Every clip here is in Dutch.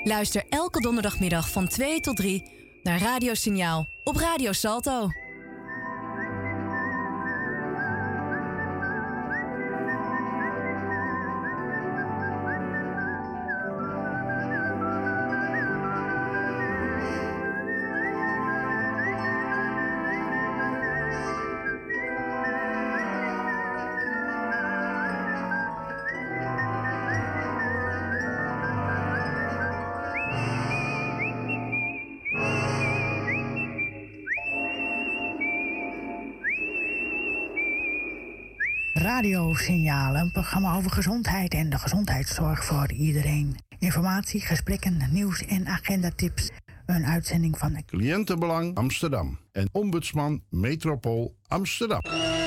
Luister elke donderdagmiddag van 2 tot 3 naar Radiosignaal op Radio Salto. Radiosignaal, een programma over gezondheid en de gezondheidszorg voor iedereen. Informatie, gesprekken, nieuws en agendatips. Een uitzending van Cliëntenbelang Amsterdam en Ombudsman Metropool Amsterdam.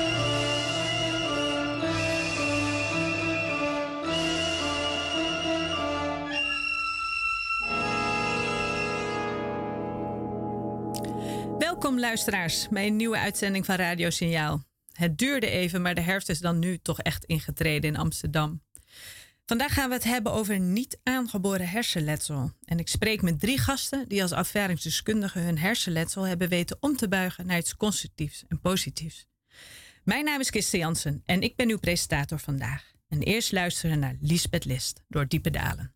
Welkom luisteraars bij een nieuwe uitzending van Radiosignaal. Het duurde even, maar de herfst is dan nu toch echt ingetreden in Amsterdam. Vandaag gaan we het hebben over niet aangeboren hersenletsel. En ik spreek met 3 gasten die als ervaringsdeskundigen hun hersenletsel hebben weten om te buigen naar iets constructiefs en positiefs. Mijn naam is Kirsten Jansen en ik ben uw presentator vandaag. En eerst luisteren naar Liesbeth List door Diepe Dalen.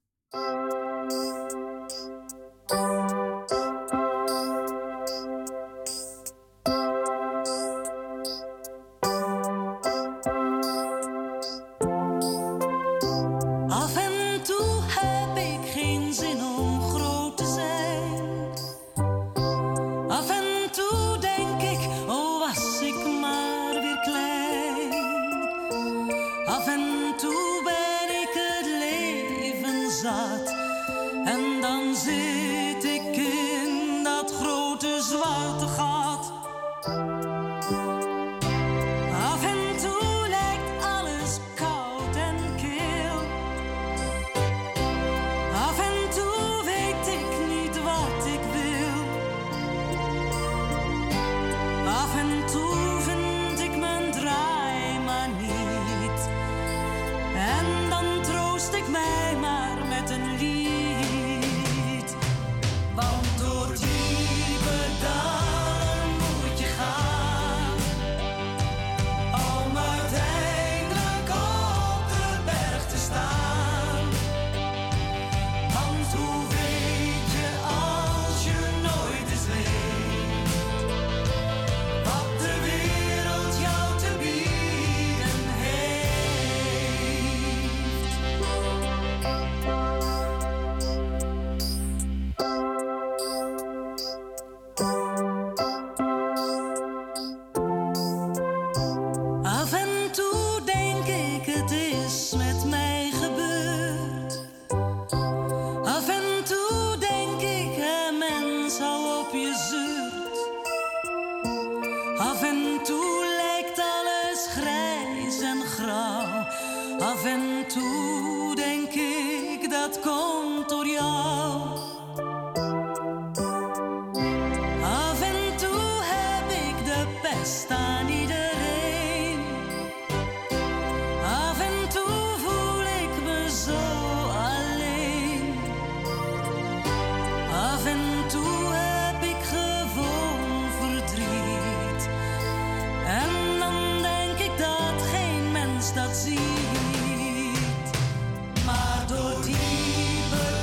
Dat ziet, maar door diepe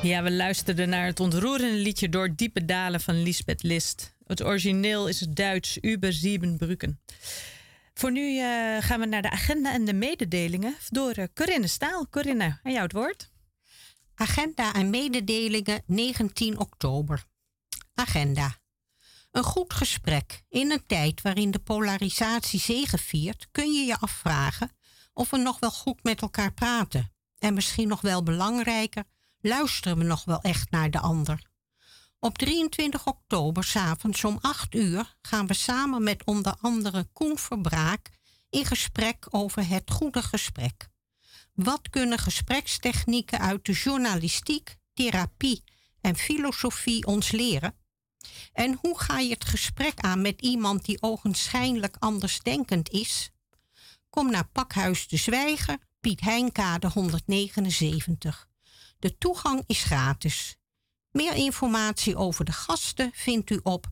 Ja, we luisterden naar het ontroerende liedje Door diepe dalen van Lisbeth List. Het origineel is het Duits Über Siebenbrücken. Voor nu gaan we naar de agenda en de mededelingen door Corinne Staal. Corinne, aan jou het woord. Agenda en mededelingen 19 oktober. Agenda. Een goed gesprek. In een tijd waarin de polarisatie zegeviert, kun je je afvragen of we nog wel goed met elkaar praten. En misschien nog wel belangrijker, luisteren we nog wel echt naar de ander. Op 23 oktober 's avonds om 8 uur gaan we samen met onder andere Koen Verbraak in gesprek over het goede gesprek. Wat kunnen gesprekstechnieken uit de journalistiek, therapie en filosofie ons leren? En hoe ga je het gesprek aan met iemand die ogenschijnlijk andersdenkend is? Kom naar Pakhuis de Zwijger, Piet Heinkade 179. De toegang is gratis. Meer informatie over de gasten vindt u op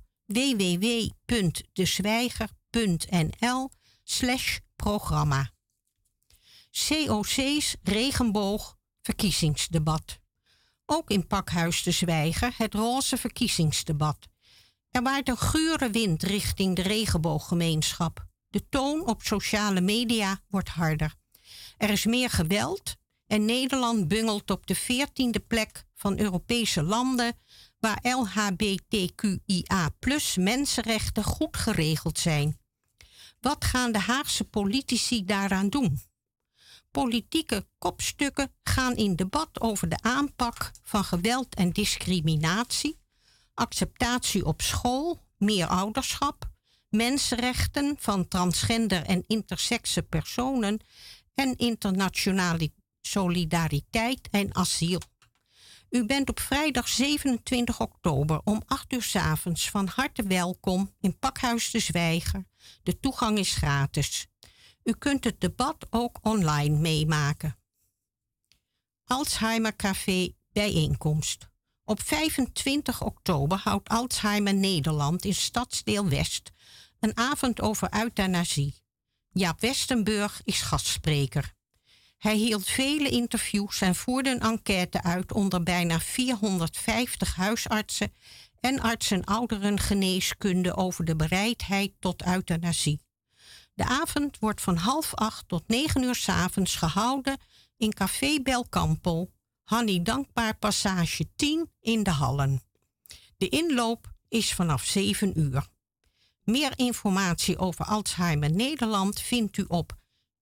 www.dezwijger.nl/programma. COC's Regenboog verkiezingsdebat. Ook in Pakhuis de Zwijger het roze verkiezingsdebat. Er waait een gure wind richting de regenbooggemeenschap. De toon op sociale media wordt harder. Er is meer geweld en Nederland bungelt op de 14e plek van Europese landen waar LHBTQIA+ mensenrechten goed geregeld zijn. Wat gaan de Haagse politici daaraan doen? Politieke kopstukken gaan in debat over de aanpak van geweld en discriminatie, acceptatie op school, meer ouderschap, mensenrechten van transgender en intersexe personen en internationale solidariteit en asiel. U bent op vrijdag 27 oktober om 8 uur 's avonds van harte welkom in Pakhuis de Zwijger. De toegang is gratis. U kunt het debat ook online meemaken. Alzheimer Café bijeenkomst. Op 25 oktober houdt Alzheimer Nederland in Stadsdeel West een avond over euthanasie. Jaap Westenburg is gastspreker. Hij hield vele interviews en voerde een enquête uit onder bijna 450 huisartsen en artsen ouderengeneeskunde over de bereidheid tot euthanasie. De avond wordt van 7:30 tot 9 uur 's avonds gehouden in Café Belcampo, Hannie Dankbaar Passage 10 in de Hallen. De inloop is vanaf 7 uur. Meer informatie over Alzheimer Nederland vindt u op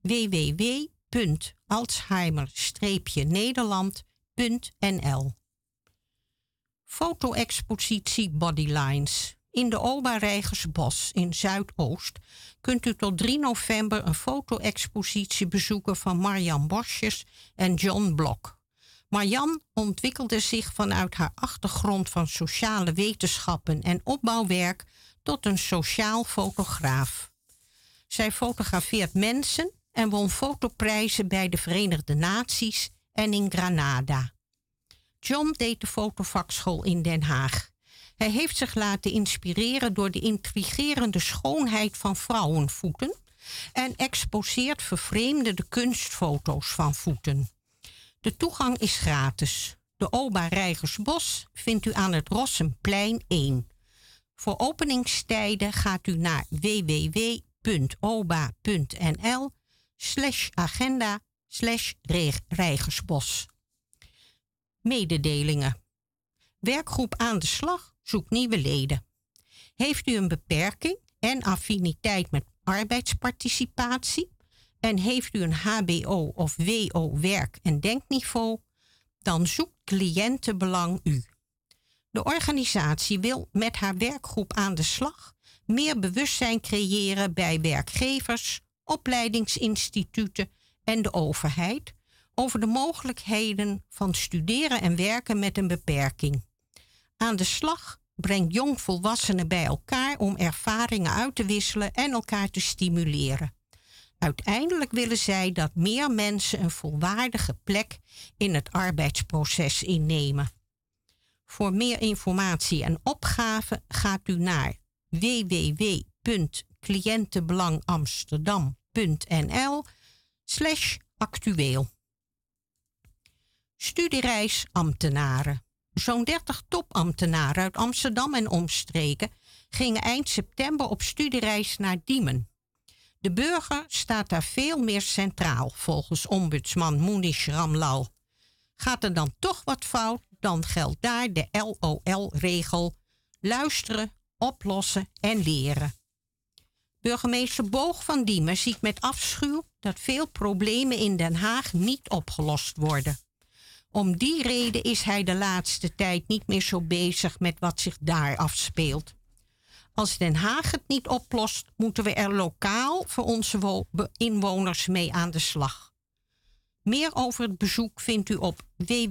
www.alzheimer-nederland.nl. Foto-expositie Bodylines. In de Oba Rijgersbos in Zuidoost kunt u tot 3 november een foto-expositie bezoeken van Marjan Bosjes en John Blok. Marjan ontwikkelde zich vanuit haar achtergrond van sociale wetenschappen en opbouwwerk tot een sociaal fotograaf. Zij fotografeert mensen en won fotoprijzen bij de Verenigde Naties en in Granada. John deed de fotovakschool in Den Haag. Hij heeft zich laten inspireren door de intrigerende schoonheid van vrouwenvoeten en exposeert vervreemdende kunstfoto's van voeten. De toegang is gratis. De Oba Rijgersbos vindt u aan het Rossenplein 1. Voor openingstijden gaat u naar www.oba.nl/agenda/Rijgersbos. Mededelingen. Werkgroep Aan de Slag zoekt nieuwe leden. Heeft u een beperking en affiniteit met arbeidsparticipatie? En heeft u een HBO of WO werk- en denkniveau? Dan zoekt Cliëntenbelang u. De organisatie wil met haar werkgroep Aan de Slag meer bewustzijn creëren bij werkgevers, opleidingsinstituten en de overheid over de mogelijkheden van studeren en werken met een beperking. Aan de Slag brengt jongvolwassenen bij elkaar om ervaringen uit te wisselen en elkaar te stimuleren. Uiteindelijk willen zij dat meer mensen een volwaardige plek in het arbeidsproces innemen. Voor meer informatie en opgave gaat u naar www.cliëntenbelangamsterdam.nl/actueel. Studiereis ambtenaren. Zo'n 30 topambtenaren uit Amsterdam en omstreken gingen eind september op studiereis naar Diemen. De burger staat daar veel meer centraal, volgens ombudsman Munish Ramlal. Gaat er dan toch wat fout, dan geldt daar de LOL-regel: luisteren, oplossen en leren. Burgemeester Boog van Diemen ziet met afschuw dat veel problemen in Den Haag niet opgelost worden. Om die reden is hij de laatste tijd niet meer zo bezig met wat zich daar afspeelt. Als Den Haag het niet oplost, moeten we er lokaal voor onze inwoners mee aan de slag. Meer over het bezoek vindt u op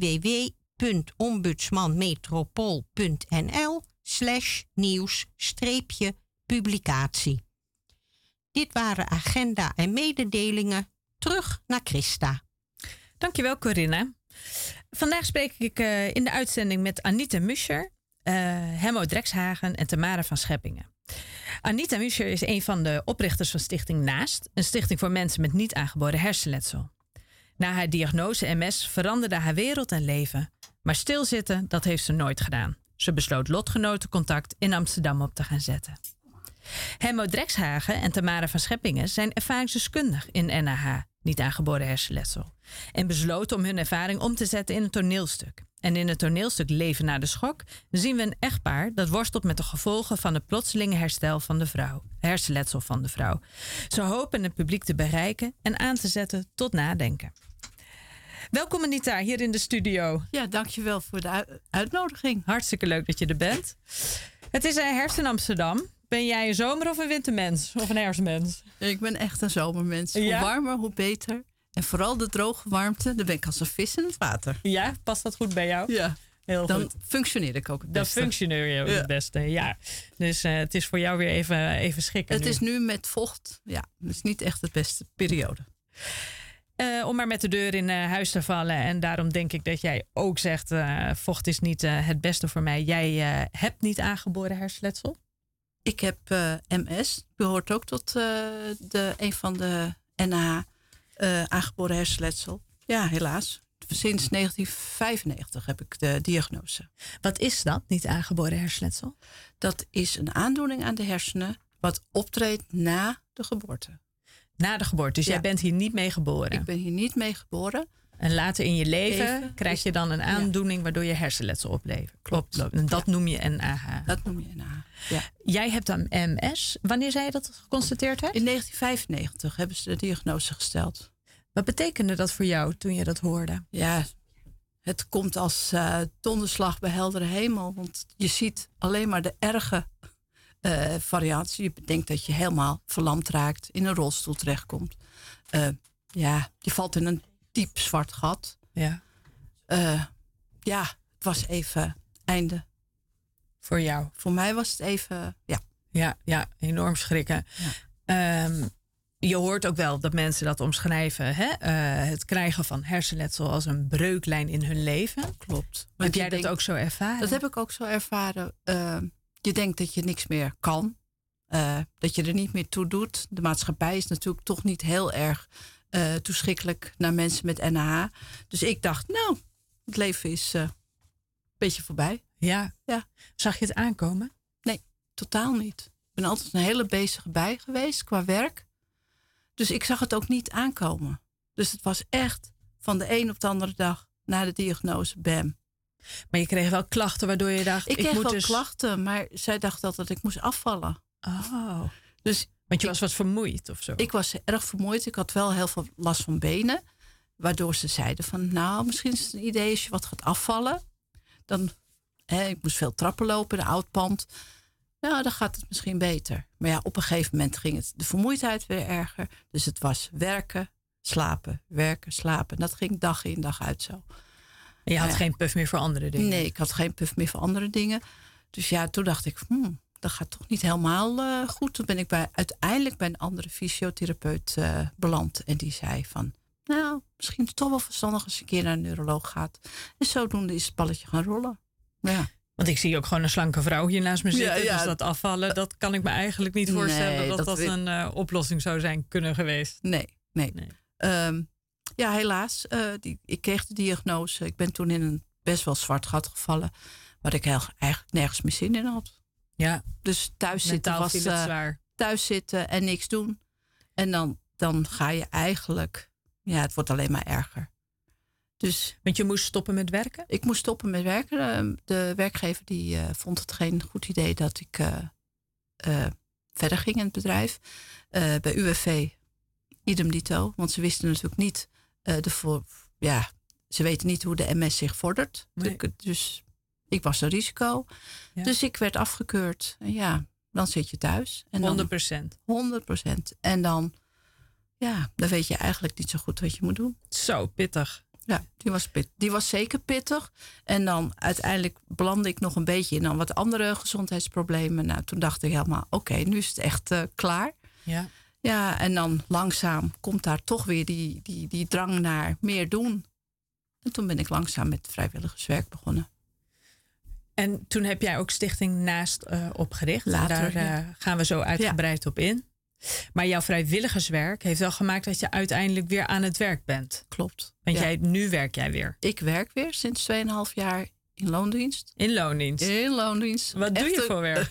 www.ombudsmanmetropool.nl/nieuws-publicatie. Dit waren agenda en mededelingen. Terug naar Christa. Dankjewel, Corinne. Vandaag spreek ik in de uitzending met Anita Muscher, Hemmo Drekshagen en Tamara van Scheppingen. Anita Muscher is een van de oprichters van Stichting Naast, een stichting voor mensen met niet aangeboren hersenletsel. Na haar diagnose MS veranderde haar wereld en leven, maar stilzitten, dat heeft ze nooit gedaan. Ze besloot lotgenotencontact in Amsterdam op te gaan zetten. Hemmo Drekshagen en Tamara van Scheppingen zijn ervaringsdeskundig in NAH, niet aangeboren hersenletsel, en besloten om hun ervaring om te zetten in een toneelstuk. En in het toneelstuk Leven na de schok zien we een echtpaar dat worstelt met de gevolgen van het plotselinge herstel van de vrouw, hersenletsel van de vrouw. Ze hopen het publiek te bereiken en aan te zetten tot nadenken. Welkom Anita, hier in de studio. Ja, dankjewel voor de uitnodiging. Hartstikke leuk dat je er bent. Het is herfst in Amsterdam. Ben jij een zomer- of een wintermens? Of een herfstmens? Ik ben echt een zomermens. Ja? Hoe warmer, hoe beter. En vooral de droge warmte, dan ben ik als een vis in het water. Ja, past dat goed bij jou? Ja, heel goed. Dan functioneer ik ook het beste. Dan functioneer je ook het beste, ja. Dus het is voor jou weer even schikken. Het is nu met vocht, ja, het is niet echt de beste periode. Om maar met de deur in huis te vallen. En daarom denk ik dat jij ook zegt, vocht is niet het beste voor mij. Jij hebt niet aangeboren hersenletsel? Ik heb MS, behoort ook tot een van de NAH aangeboren hersenletsel. Ja, helaas. Sinds 1995 heb ik de diagnose. Wat is dat, niet aangeboren hersenletsel? Dat is een aandoening aan de hersenen wat optreedt na de geboorte. Na de geboorte, dus jij bent hier niet mee geboren? Ik ben hier niet mee geboren. En later in je leven krijg je dan een aandoening waardoor je hersenletsel oplevert. Klopt. En dat noem je NAH. Dat noem je NAH, ja. Jij hebt dan MS. Wanneer zei je dat het geconstateerd werd? In 1995 hebben ze de diagnose gesteld. Wat betekende dat voor jou toen je dat hoorde? Ja, het komt als donderslag bij heldere hemel. Want je ziet alleen maar de erge variatie. Je denkt dat je helemaal verlamd raakt, in een rolstoel terechtkomt. Je valt in een diep zwart gat. Ja. Het was even einde. Voor jou? Voor mij was het even, ja. Ja, enorm schrikken. Ja. Je hoort ook wel dat mensen dat omschrijven. Hè? Het krijgen van hersenletsel als een breuklijn in hun leven. Klopt. Heb jij dat ook zo ervaren? Dat heb ik ook zo ervaren. Je denkt dat je niks meer kan. Dat je er niet meer toe doet. De maatschappij is natuurlijk toch niet heel erg toeschikkelijk naar mensen met NAH. Dus ik dacht, het leven is een beetje voorbij. Ja. Zag je het aankomen? Nee, totaal niet. Ik ben altijd een hele bezige bij geweest qua werk. Dus ik zag het ook niet aankomen. Dus het was echt van de een op de andere dag na de diagnose, bam. Maar je kreeg wel klachten waardoor je dacht... Ik kreeg wel klachten, maar zij dacht dat ik moest afvallen. Oh. Dus want je was wat vermoeid of zo? Ik was erg vermoeid. Ik had wel heel veel last van benen. Waardoor ze zeiden van, misschien is het een idee als je wat gaat afvallen. Dan, ik moest veel trappen lopen in een oud pand. Dan gaat het misschien beter. Maar ja, op een gegeven moment ging de vermoeidheid weer erger. Dus het was werken, slapen, werken, slapen. En dat ging dag in dag uit zo. En je had geen puff meer voor andere dingen? Nee, ik had geen puff meer voor andere dingen. Dus ja, toen dacht ik, dat gaat toch niet helemaal goed. Toen ben ik uiteindelijk bij een andere fysiotherapeut beland. En die zei van, misschien is het toch wel verstandig als je een keer naar een neuroloog gaat. En zodoende is het balletje gaan rollen. Ja. Want ik zie ook gewoon een slanke vrouw hier naast me zitten. Ja. Dus dat afvallen, dat kan ik me eigenlijk niet voorstellen dat een oplossing zou zijn kunnen geweest. Nee. Ja, helaas. Ik kreeg de diagnose. Ik ben toen in een best wel zwart gat gevallen. Waar ik eigenlijk nergens meer zin in had. Ja. Dus thuis zitten Mentaal was viel het zwaar. thuis zitten en niks doen. En dan ga je eigenlijk... Ja, het wordt alleen maar erger. Dus, Want je moest stoppen met werken? Ik moest stoppen met werken. De werkgever die vond het geen goed idee dat ik verder ging in het bedrijf. Bij UWV, idem dito. Want ze wisten natuurlijk niet... ze weten niet hoe de MS zich vordert. Nee. Dus ik was een risico. Ja. Dus ik werd afgekeurd. En ja, dan zit je thuis. En dan, 100%. 100%. En dan weet je eigenlijk niet zo goed wat je moet doen. Zo pittig. Ja, die was zeker pittig. En dan uiteindelijk belandde ik nog een beetje in dan wat andere gezondheidsproblemen. Nou, toen dacht ik helemaal, oké, nu is het echt klaar. Ja. Ja, en dan langzaam komt daar toch weer die drang naar meer doen. En toen ben ik langzaam met vrijwilligerswerk begonnen. En toen heb jij ook Stichting Naast opgericht. Later, Daar gaan we zo uitgebreid op in. Maar jouw vrijwilligerswerk heeft wel gemaakt dat je uiteindelijk weer aan het werk bent. Klopt. Want nu werk jij weer. Ik werk weer sinds 2,5 jaar in loondienst. In loondienst? Wat doe je voor werk?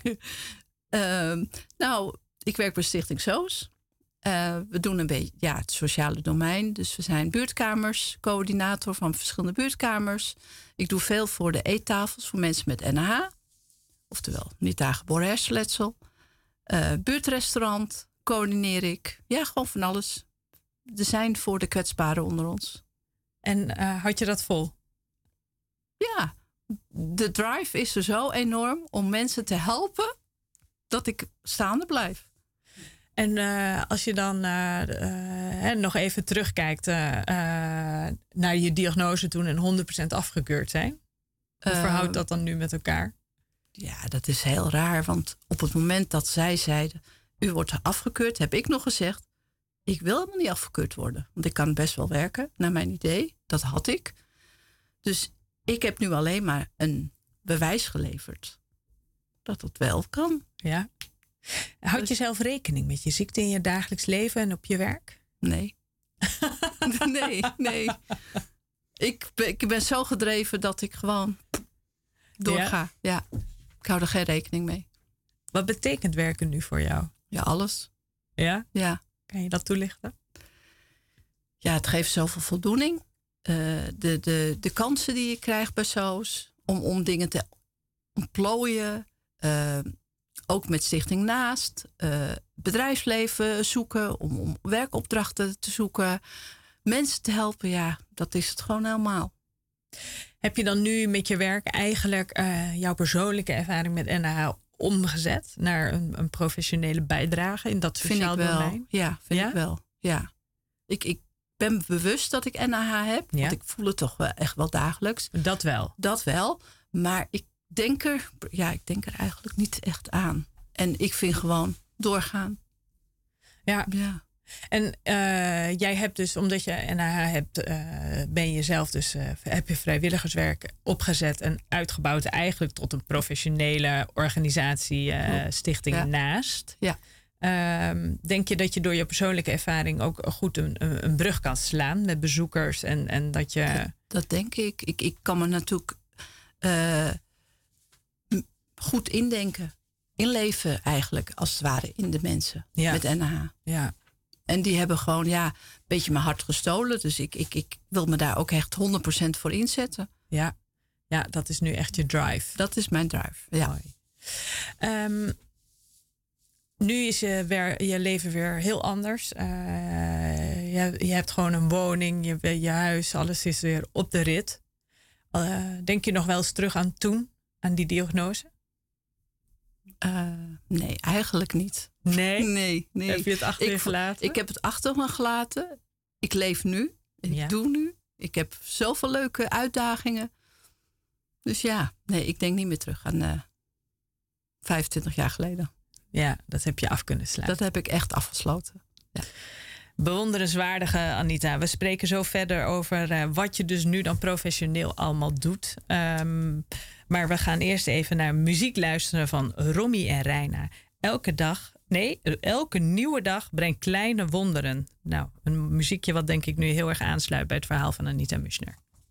Ik werk bij Stichting SOS. We doen een beetje het sociale domein. Dus we zijn buurtkamers, coördinator van verschillende buurtkamers. Ik doe veel voor de eettafels voor mensen met NH. Oftewel, niet aangeboren hersenletsel. Buurtrestaurant coördineer ik. Ja, gewoon van alles. Er zijn voor de kwetsbaren onder ons. En had je dat vol? Ja, de drive is er zo enorm om mensen te helpen dat ik staande blijf. En als je dan nog even terugkijkt naar je diagnose toen en 100% afgekeurd zijn. Hoe verhoudt dat dan nu met elkaar? Ja, dat is heel raar. Want op het moment dat zij zeiden, u wordt afgekeurd, heb ik nog gezegd, ik wil helemaal niet afgekeurd worden. Want ik kan best wel werken, naar mijn idee. Dat had ik. Dus ik heb nu alleen maar een bewijs geleverd dat het wel kan. Ja. Houd je zelf rekening met je ziekte in je dagelijks leven en op je werk? Nee. nee. Ik ben zo gedreven dat ik gewoon doorga. Ja. Ik hou er geen rekening mee. Wat betekent werken nu voor jou? Ja, alles. Ja? Ja. Kan je dat toelichten? Ja, het geeft zoveel voldoening. De kansen die je krijgt bij SOS om dingen te ontplooien. Ook met Stichting Naast. Bedrijfsleven zoeken. Om werkopdrachten te zoeken. Mensen te helpen. Ja, dat is het gewoon helemaal. Heb je dan nu met je werk eigenlijk jouw persoonlijke ervaring met NH omgezet naar een professionele bijdrage in dat sociaal domein? Ja, vind ik wel. Ja. Ik ben bewust dat ik NH heb. Ja. Want ik voel het toch wel echt wel dagelijks. Dat wel. Maar ik denk er eigenlijk niet echt aan. En ik vind gewoon doorgaan. Ja. En jij hebt dus, omdat je NH hebt, ben je zelf dus, heb je vrijwilligerswerk opgezet en uitgebouwd eigenlijk tot een professionele organisatie, Stichting Naast. Ja. Denk je dat je door je persoonlijke ervaring ook goed een brug kan slaan met bezoekers en dat je... Dat denk ik. Ik kan me natuurlijk goed inleven eigenlijk, als het ware, in de mensen met NH. Ja. En die hebben gewoon een beetje mijn hart gestolen. Dus ik wil me daar ook echt 100% voor inzetten. Ja, dat is nu echt je drive. Dat is mijn drive, ja. Nu is je leven weer heel anders. Je hebt gewoon een woning, je huis, alles is weer op de rit. Denk je nog wel eens terug aan toen, aan die diagnose? Nee, eigenlijk niet. Nee? Nee. Heb je het achter je gelaten? Ik heb het achter me gelaten. Ik leef nu. En ik doe nu. Ik heb zoveel leuke uitdagingen. Dus ik denk niet meer terug aan 25 jaar geleden. Ja, dat heb je af kunnen sluiten. Dat heb ik echt afgesloten. Ja. Bewonderenswaardige Anita. We spreken zo verder over wat je dus nu dan professioneel allemaal doet. Maar we gaan eerst even naar muziek luisteren van Romy en Reina. Elke dag Nee, elke nieuwe dag brengt kleine wonderen. Nou, een muziekje wat denk ik nu heel erg aansluit bij het verhaal van Anita Muschner.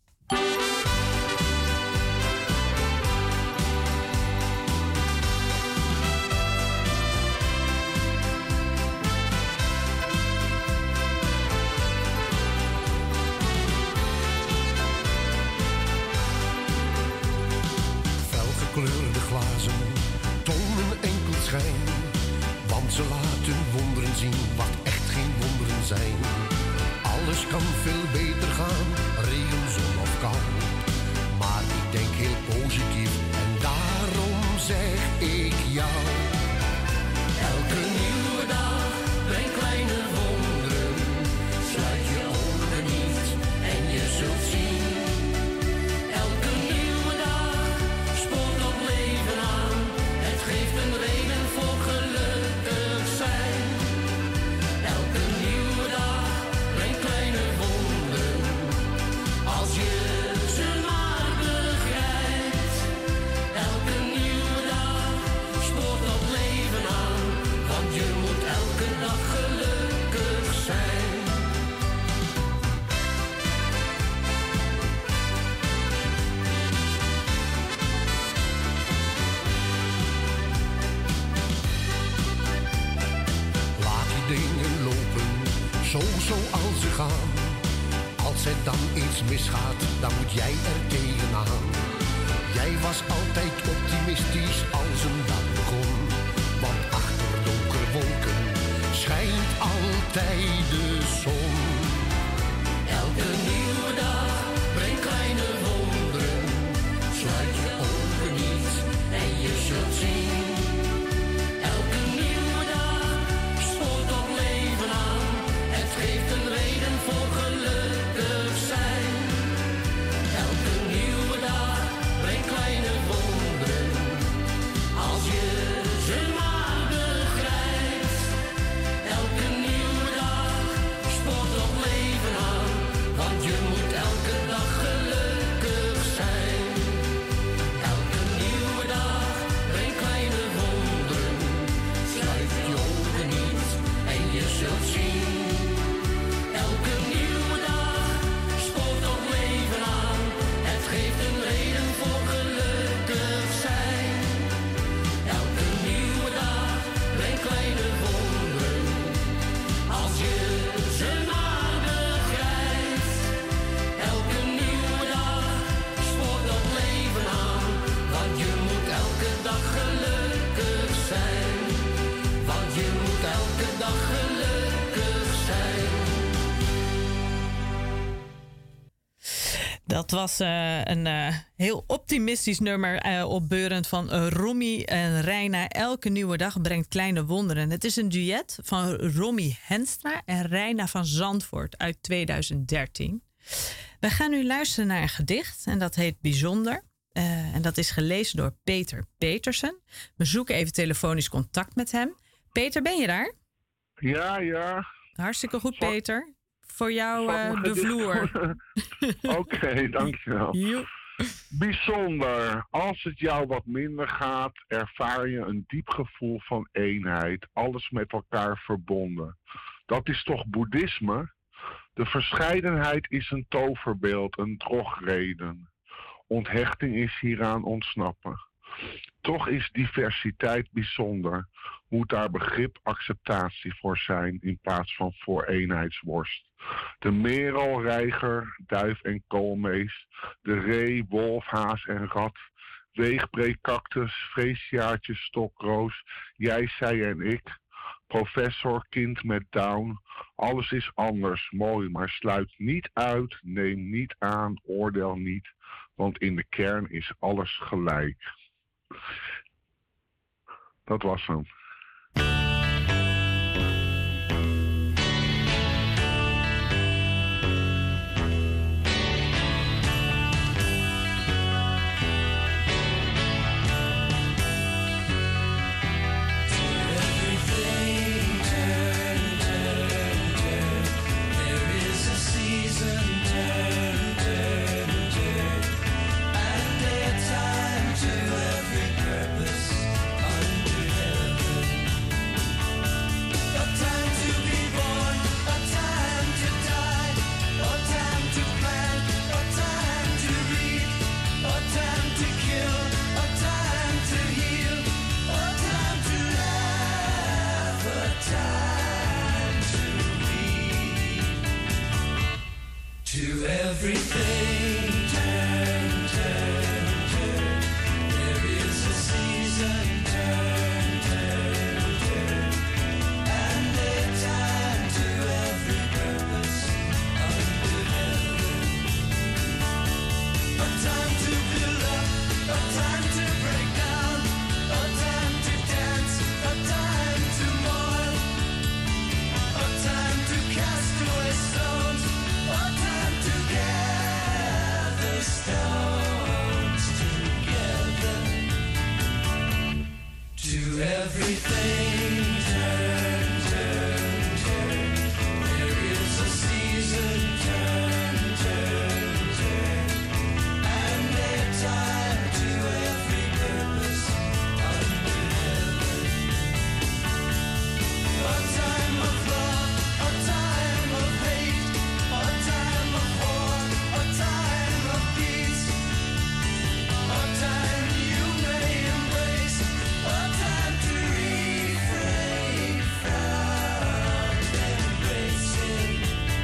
Felgekleurde glazen tonen enkel schijn, want ze laten wonderen zien wat echt geen wonderen zijn. Alles kan veel beter gaan, regen, zon of kou. Maar ik denk heel positief en daarom zeg ik jou. Elke nieuwe dag brengt kleine wonderen. Sluit je ogen niet en je zult zien. Elke nieuwe dag spoort op leven aan. Het geeft een reden voor gelukkig zijn. Elke nieuwe dag brengt kleine wonderen. Als je ze maar begrijpt. Elke nieuwe dag spoort op leven aan. Want je moet elke dag gelukkig zijn. Laat die dingen lopen, zo zoals ze gaan. Als er dan iets misgaat, dan moet jij er tegenaan. Jij was altijd optimistisch als een dag begon. Want achter donkere wolken schijnt altijd de zon. Elke nieuwe dag brengt kleine wonderen. Sluit je ogen niet en je zult zien. Elke nieuwe dag spoort op leven aan. Het geeft een reden voor gelukkig zijn. Elke nieuwe dag brengt kleine wonderen. Als je ze maar begrijpt. Elke nieuwe dag spoort op leven aan. Want je moet elke dag gelukkig zijn. Elke nieuwe dag brengt kleine wonderen. Sluit je ogen niet en je zult zien. Elke nieuwe dag spoort op leven aan. Het geeft een reden voor gelukkig zijn. Elke nieuwe dag brengt kleine wonderen. Als je ze maar begrijpt. Elke nieuwe dag spoort op leven aan. Want je moet elke dag gelukkig zijn. Want je moet elke dag gelukkig zijn. Dat was een heel optimistisch nummer, opbeurend van Romy en Reina. Elke nieuwe dag brengt kleine wonderen. Het is een duet van Romy Henstra en Reina van Zandvoort uit 2013. We gaan nu luisteren naar een gedicht en dat heet Bijzonder. En dat is gelezen door Peter Petersen. We zoeken even telefonisch contact met hem. Peter, ben je daar? Ja. Hartstikke goed, Peter. Voor jou de vloer. Oké, dankjewel. Joep. Bijzonder. Als het jou wat minder gaat, ervaar je een diep gevoel van eenheid. Alles met elkaar verbonden. Dat is toch boeddhisme? De verscheidenheid is een toverbeeld, een drogreden. Onthechting is hieraan ontsnappen. Toch is diversiteit bijzonder. Moet daar begrip, acceptatie voor zijn in plaats van voor eenheidsworst. De merel, reiger, duif en koolmees. De ree, wolf, haas en rat. Weegbree, cactus, freesiaatje, stokroos. Jij, zij en ik. Professor, kind met Down. Alles is anders, mooi, maar sluit niet uit. Neem niet aan, oordeel niet. Want in de kern is alles gelijk. Dat was hem. And their time to every purpose under heaven. everything turn, turn, turn. There is a season, turn, turn, turn. And a time to every purpose under heaven. A time to build up, a time to break down, a time to dance, a time to mourn, a time to cast away stones, a time to gather stones together. To everything turn, turn, turn. There is a season, turn, turn, turn. And a time to every purpose under heaven. A time of love, a time of hate, a time of war, a time of peace, a time you may embrace, a time to refrain from embracing.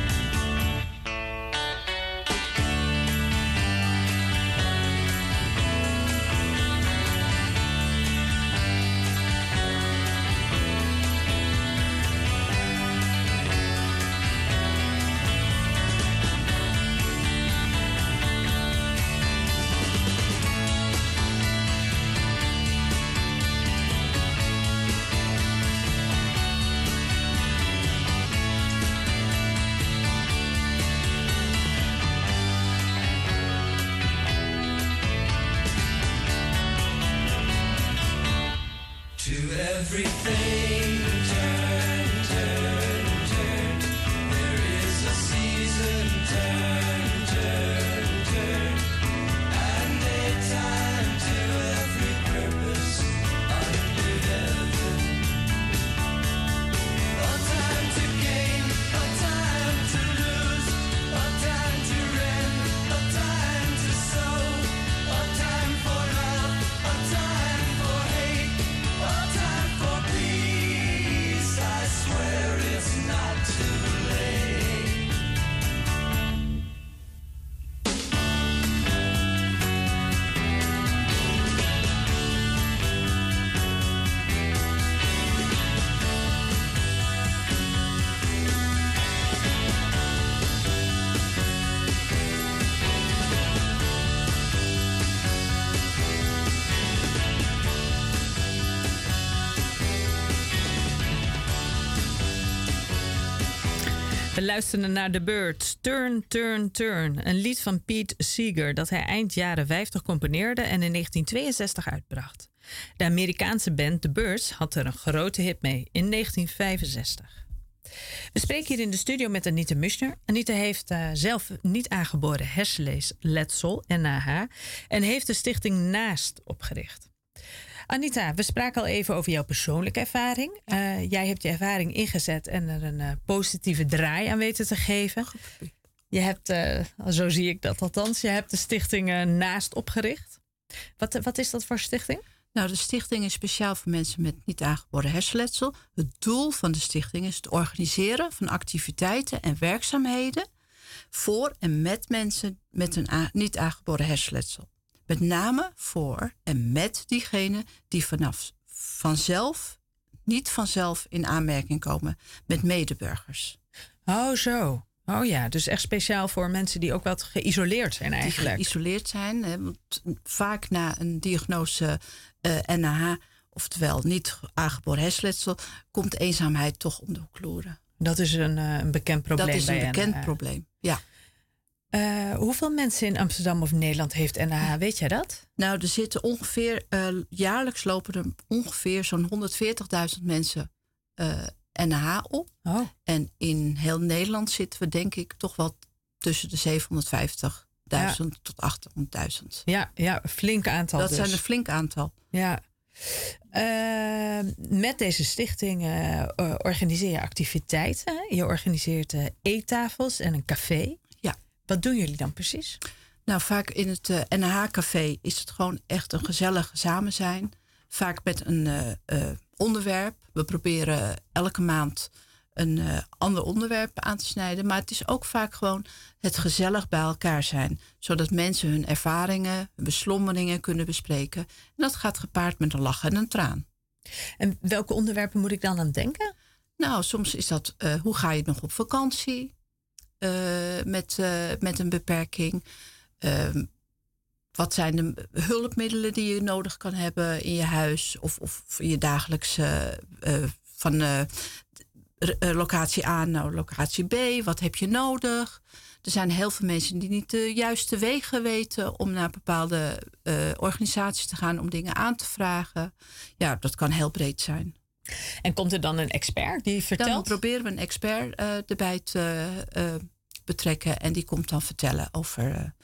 To everything turn, turn, turn. There is a season, turn, turn, turn. And a time to every purpose under heaven. A time to gain, a time to lose, a time to rend, a time to sow, a time for love, a time for hate, a time for peace. I swear it's not too late. We luisterden naar The Byrds, Turn, Turn, Turn. Een lied van Pete Seeger dat hij eind jaren 50 componeerde en in 1962 uitbracht. De Amerikaanse band The Byrds had er een grote hit mee in 1965. We spreken hier in de studio met Anita Muschner. Anita heeft zelf niet aangeboren hersenletsel, NAH, en heeft de stichting Naast opgericht. Anita, we spraken al even over jouw persoonlijke ervaring. Jij hebt je ervaring ingezet en er een positieve draai aan weten te geven. Je hebt, zo zie ik dat althans, je hebt de stichting Naast opgericht. Wat is dat voor stichting? Nou, de stichting is speciaal voor mensen met niet aangeboren hersenletsel. Het doel van de stichting is het organiseren van activiteiten en werkzaamheden voor en met mensen met een niet aangeboren hersenletsel. Met name voor en met diegenen die niet vanzelf in aanmerking komen met medeburgers. Oh, zo. Oh ja, dus echt speciaal voor mensen die ook wat geïsoleerd zijn eigenlijk. Die geïsoleerd zijn. Hè, want vaak na een diagnose NAH, oftewel niet aangeboren hersenletsel, komt eenzaamheid toch om de hoek loeren. Dat is een bekend probleem. Dat is een bekend probleem, ja. Hoeveel mensen in Amsterdam of Nederland heeft NAH? Weet jij dat? Nou, er zitten ongeveer, jaarlijks lopen er ongeveer zo'n 140.000 mensen NAH op. Oh. En in heel Nederland zitten we denk ik toch wel tussen de 750.000 tot 800.000. Ja, flink aantal. Dat dus zijn een flink aantal. Ja. Met deze stichting organiseer je activiteiten. Je organiseert eettafels en een café. Ja. Wat doen jullie dan precies? Nou, vaak in het NAH-café is het gewoon echt een gezellig samen zijn. Vaak met een onderwerp. We proberen elke maand een ander onderwerp aan te snijden. Maar het is ook vaak gewoon het gezellig bij elkaar zijn. Zodat mensen hun ervaringen, hun beslommeringen kunnen bespreken. En dat gaat gepaard met een lach en een traan. En welke onderwerpen moet ik dan aan denken? Nou, soms is dat hoe ga je nog op vakantie met een beperking? Wat zijn de hulpmiddelen die je nodig kan hebben in je huis of in je dagelijkse van locatie A naar locatie B? Wat heb je nodig? Er zijn heel veel mensen die niet de juiste wegen weten om naar bepaalde organisaties te gaan om dingen aan te vragen. Ja, dat kan heel breed zijn. En komt er dan een expert die vertelt? Dan proberen we een expert erbij te betrekken en die komt dan vertellen over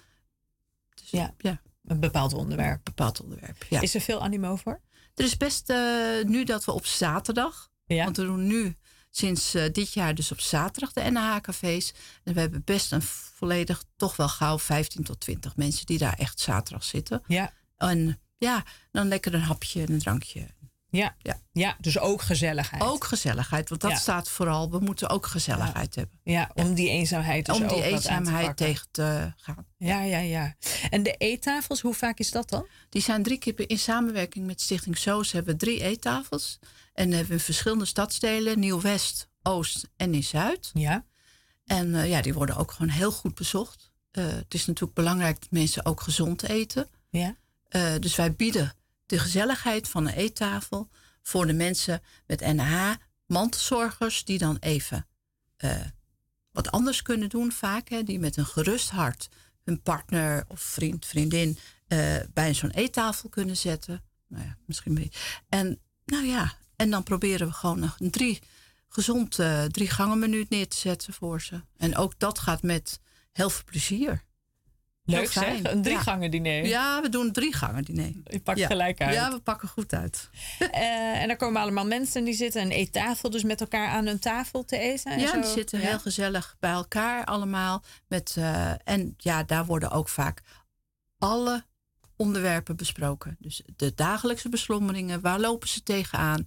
een bepaald onderwerp. Ja. Is er veel animo voor? Er is best nu dat we op zaterdag, want we doen nu sinds dit jaar dus op zaterdag de NH-cafés. En we hebben best een volledig, toch wel gauw 15 tot 20 mensen die daar echt zaterdag zitten. Ja. En dan lekker een hapje en een drankje. Ja, dus ook gezelligheid. Ook gezelligheid, want dat staat vooral. We moeten ook gezelligheid hebben. Ja, om die eenzaamheid dus om die ook wat eenzaamheid aan te tegen te gaan. Ja. En de eettafels, hoe vaak is dat dan? Die zijn 3 keer in samenwerking met Stichting SOS hebben we 3 eettafels. En hebben we in verschillende stadsdelen, Nieuw-West, Oost en in Zuid. Ja. En die worden ook gewoon heel goed bezocht. Het is natuurlijk belangrijk dat mensen ook gezond eten. Ja. Dus wij bieden de gezelligheid van een eettafel voor de mensen met NH, mantelzorgers die dan even wat anders kunnen doen vaak. Hè, die met een gerust hart hun partner of vriend, vriendin bij zo'n eettafel kunnen zetten. Nou ja, misschien mee. En dan proberen we gewoon een 3 gangen menu neer te zetten voor ze. En ook dat gaat met heel veel plezier. Leuk zeg, een 3 gangen diner. Ja, we doen een 3 gangen diner. Je pakt gelijk uit. Ja, we pakken goed uit. En er komen allemaal mensen die zitten aan een eettafel, dus met elkaar aan hun tafel te eten. En die zitten heel gezellig bij elkaar allemaal. Daar worden ook vaak alle onderwerpen besproken. Dus de dagelijkse beslommeringen, waar lopen ze tegenaan?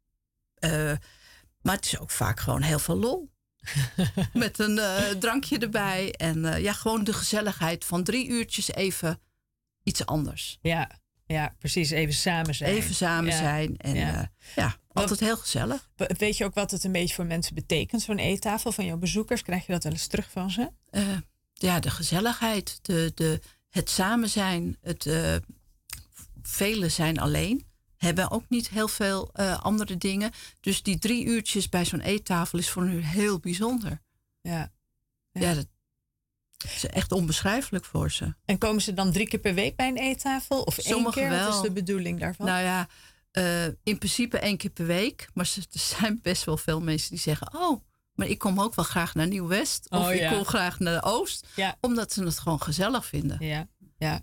Maar het is ook vaak gewoon heel veel lol. Met een drankje erbij. En gewoon de gezelligheid van 3 uurtjes even iets anders. Ja, precies. Even samen zijn. Zijn. En altijd heel gezellig. Weet je ook wat het een beetje voor mensen betekent, zo'n eettafel van jouw bezoekers? Krijg je dat wel eens terug van ze? De gezelligheid. Het samen zijn. Velen zijn alleen. Hebben ook niet heel veel andere dingen. Dus die 3 uurtjes bij zo'n eettafel is voor hun heel bijzonder. Ja, dat is echt onbeschrijfelijk voor ze. En komen ze dan 3 keer per week bij een eettafel? Of 1 keer? Wat is de bedoeling daarvan? Nou ja, in principe 1 keer per week. Maar er zijn best wel veel mensen die zeggen... oh, maar ik kom ook wel graag naar Nieuw-West. Of ik kom graag naar de Oost. Ja. Omdat ze het gewoon gezellig vinden. Ja.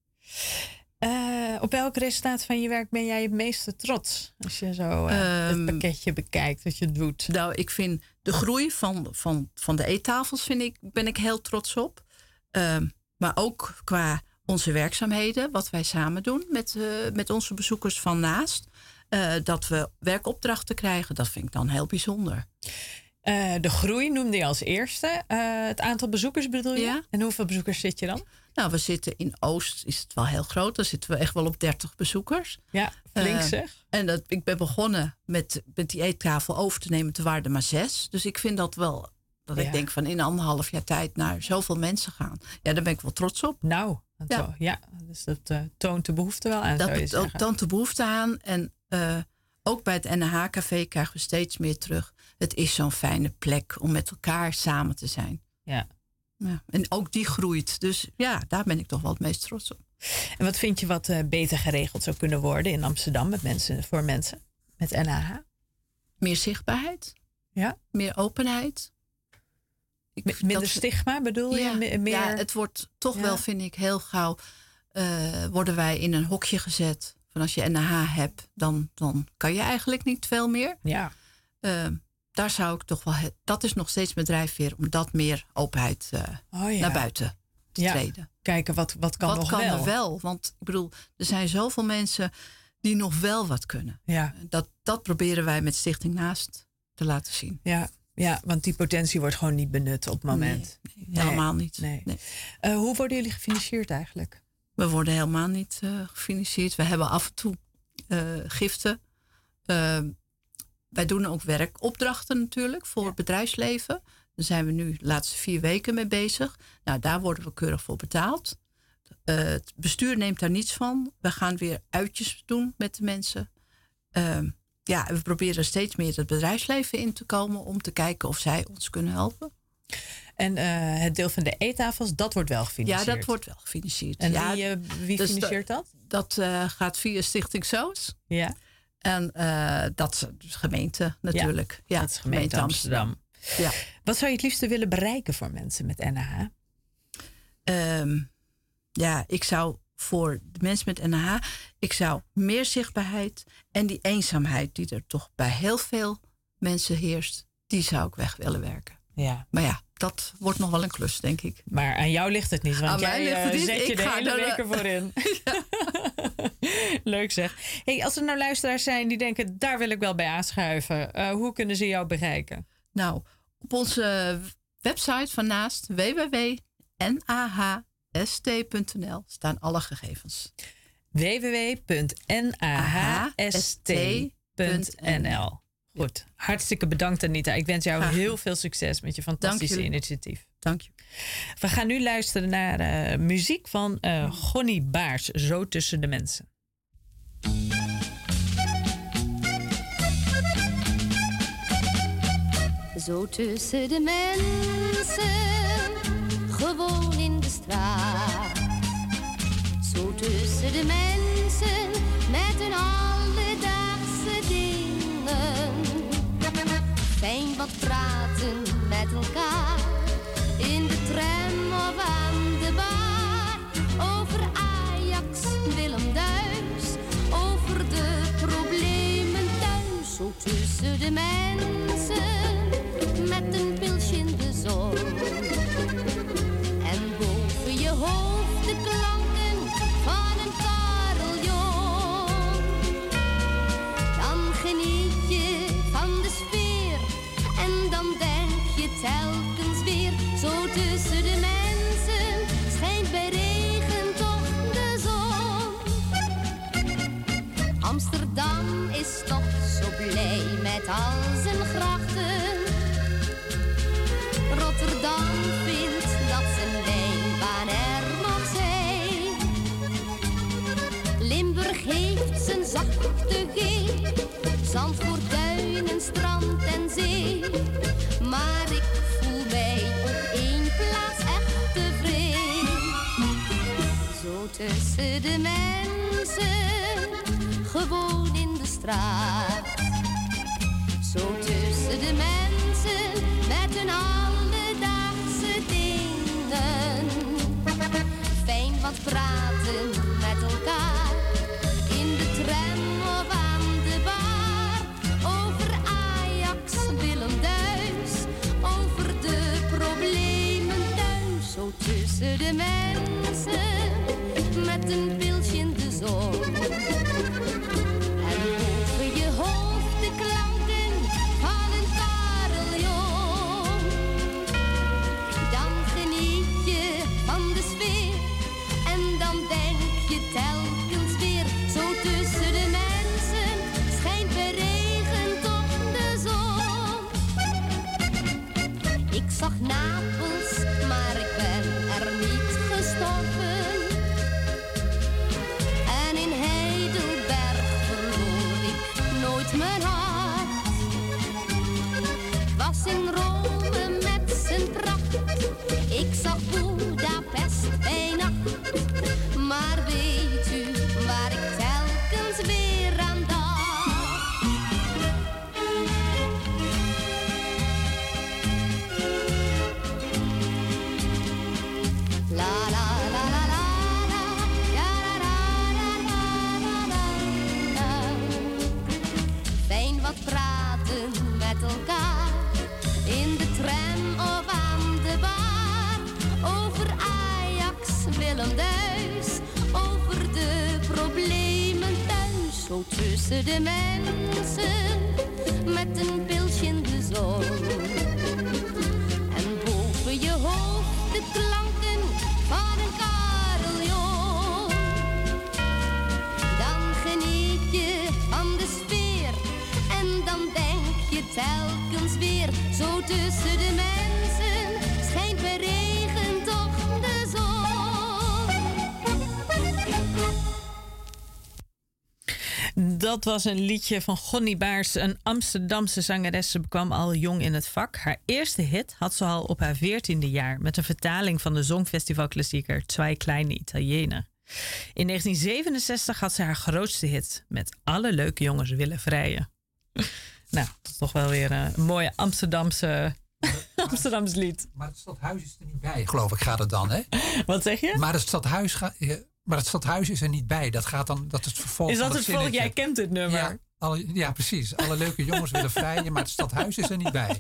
Op welk resultaat van je werk ben jij het meeste trots? Als je zo het pakketje bekijkt wat je doet. Nou, ik vind de groei van de eettafels ben ik heel trots op. Maar ook qua onze werkzaamheden, wat wij samen doen met onze bezoekers van naast. Dat we werkopdrachten krijgen, dat vind ik dan heel bijzonder. De groei noemde je als eerste. Het aantal bezoekers bedoel je? Ja. En hoeveel bezoekers zit je dan? Nou, we zitten in Oost, is het wel heel groot. Daar zitten we echt wel op 30 bezoekers. Ja, flink zeg. En ik ben begonnen met die eettafel over te nemen. Toen waren er maar 6. Dus ik vind dat wel, ik denk van in 1,5 jaar tijd naar zoveel mensen gaan. Ja, daar ben ik wel trots op. Nou, dus dat toont de behoefte wel aan, zou je zeggen. Dat toont de behoefte aan. En ook bij het NH-café krijgen we steeds meer terug. Het is zo'n fijne plek om met elkaar samen te zijn. Ja. En ook die groeit. Dus daar ben ik toch wel het meest trots op. En wat vind je wat beter geregeld zou kunnen worden in Amsterdam voor mensen met NH? Meer zichtbaarheid. Ja. Meer openheid. Minder stigma bedoel je? Meer... Ja, het wordt toch wel, vind ik, heel gauw... worden wij in een hokje gezet. Van als je NH hebt, dan kan je eigenlijk niet veel meer. Ja. Daar zou ik toch wel... Dat is nog steeds mijn drijfveer om dat meer openheid naar buiten te treden. Kijken wat kan nog wel. Wat kan er wel? Want ik bedoel, er zijn zoveel mensen die nog wel wat kunnen. Ja. Dat proberen wij met Stichting Naast te laten zien. Ja. Ja, want die potentie wordt gewoon niet benut op het moment. Nee, helemaal niet. Nee. Nee. Hoe worden jullie gefinancierd eigenlijk? We worden helemaal niet gefinancierd. We hebben af en toe giften. Wij doen ook werkopdrachten natuurlijk voor het bedrijfsleven. Daar zijn we nu de laatste 4 weken mee bezig. Nou, daar worden we keurig voor betaald. Het bestuur neemt daar niets van. We gaan weer uitjes doen met de mensen. We proberen steeds meer het bedrijfsleven in te komen om te kijken of zij ons kunnen helpen. En het deel van de eettafels, dat wordt wel gefinancierd? Ja, dat wordt wel gefinancierd. En wie financiert dat? Dat gaat via Stichting Soos. Ja. En dat is de gemeente natuurlijk. Ja, dat is gemeente Amsterdam. Ja. Wat zou je het liefste willen bereiken voor mensen met NH? Ik zou voor de mensen met NH... ik zou meer zichtbaarheid en die eenzaamheid... die er toch bij heel veel mensen heerst... die zou ik weg willen werken. Ja. Maar ja, dat wordt nog wel een klus, denk ik. Maar aan jou ligt het niet, want jij zet je de hele week ervoor in. Ja. Leuk zeg. Hey, als er nou luisteraars zijn die denken... daar wil ik wel bij aanschuiven. Hoe kunnen ze jou bereiken? Nou, op onze website van Naast... www.nahst.nl staan alle gegevens. www.nahst.nl. Goed, hartstikke bedankt Anita. Ik wens jou heel veel succes met je fantastische initiatief. Dank je. We gaan nu luisteren naar muziek van Gonnie Baars. Zo tussen de mensen. Zo tussen de mensen, gewoon in de straat. Zo tussen de mensen, met hun alledaagse dingen. Fijn wat praten met elkaar, in de tram of aan de bar. Over Ajax, Willem Duis, over de problemen thuis. Zo tussen de mensen, met een pilsje in de zon. En boven je hoofd de klanken van een carillon. Dan geniet je van de sfeer en dan denk je telkens weer. Zo tussen de mensen schijnt bij regen toch de zon. Amsterdam is toch zo blij met al zijn grachten. Rotterdam vindt dat zijn wijnbaan er nog zijn. Limburg heeft zijn zachte G, Zandvoort, duinen, strand en zee. Maar ik voel mij op één plaats echt tevreden. Zo tussen de mensen, gewoon in de straat. Zo tussen de mensen, met hun alledaagse dingen. Fijn wat praten met elkaar, in de tram of aan de bar. Over Ajax, Willem Duis, over de problemen thuis. Zo tussen de mensen, met een pilsje in de zon. En boven je hoofd de klanken van een carillon. Dan geniet je van de sfeer en dan denk je telkens weer. Zo tussen de mensen schijnt bij regen toch de zon. Ik zag Napels, maar ik ben er niet gestorven. En in Heidelberg verloor ik nooit mijn hart. Was in Rome met zijn pracht. Ik zag Budapest bij nacht. Maar weet u waar ik telkens weer aan dacht? La la la la la la, ja la la la la la la. Fijn wat praten met elkaar, in de tram of aan de bar. Over Ajax, Willem Duis, over de problemen thuis. Zo tussen de mensen, met een pilsje in de zon. tussen de mensen schijnt bij regen toch de zon. Dat was een liedje van Gonnie Baars, een Amsterdamse zangeres. Ze kwam al jong in het vak. Haar eerste hit had ze al op haar 14e jaar met een vertaling van de Songfestivalklassieker Zwei kleine Italiener. In 1967 had ze haar grootste hit met Alle leuke jongens willen vrijen. Nou, dat is toch wel weer een mooie Amsterdams lied. Maar het stadhuis is er niet bij, geloof ik, gaat het dan, hè? Wat zeg je? Maar het stadhuis is er niet bij. Dat gaat dan, dat is het vervolg Is van dat het volk? zinnetje. Jij kent dit nummer. Ja, precies. Alle leuke jongens willen vrijen, maar het stadhuis is er niet bij.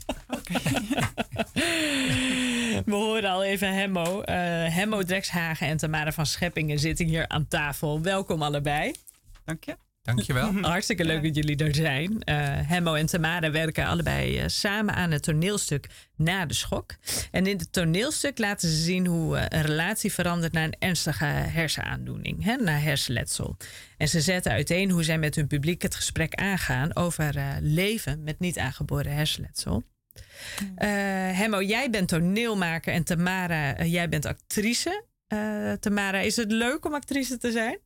We horen al even Hemmo. Hemmo Drekshagen en Tamara van Scheppingen zitten hier aan tafel. Welkom allebei. Dank je. Dankjewel. Hartstikke leuk dat jullie er zijn. Hemmo en Tamara werken allebei samen aan het toneelstuk Na de Schok. En in het toneelstuk laten ze zien hoe een relatie verandert naar een ernstige hersenaandoening, naar hersenletsel. En ze zetten uiteen hoe zij met hun publiek het gesprek aangaan over leven met niet aangeboren hersenletsel. Hemmo, jij bent toneelmaker en Tamara, jij bent actrice. Tamara, is het leuk om actrice te zijn?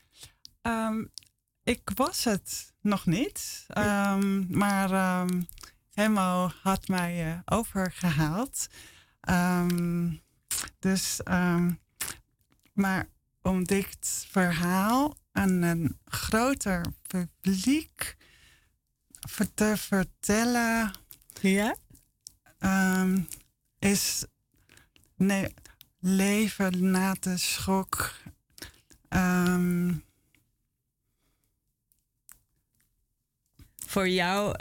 Ik was het nog niet, maar Hemmo had mij overgehaald. Maar om dit verhaal aan een groter publiek te vertellen, is leven na de schok. Voor jou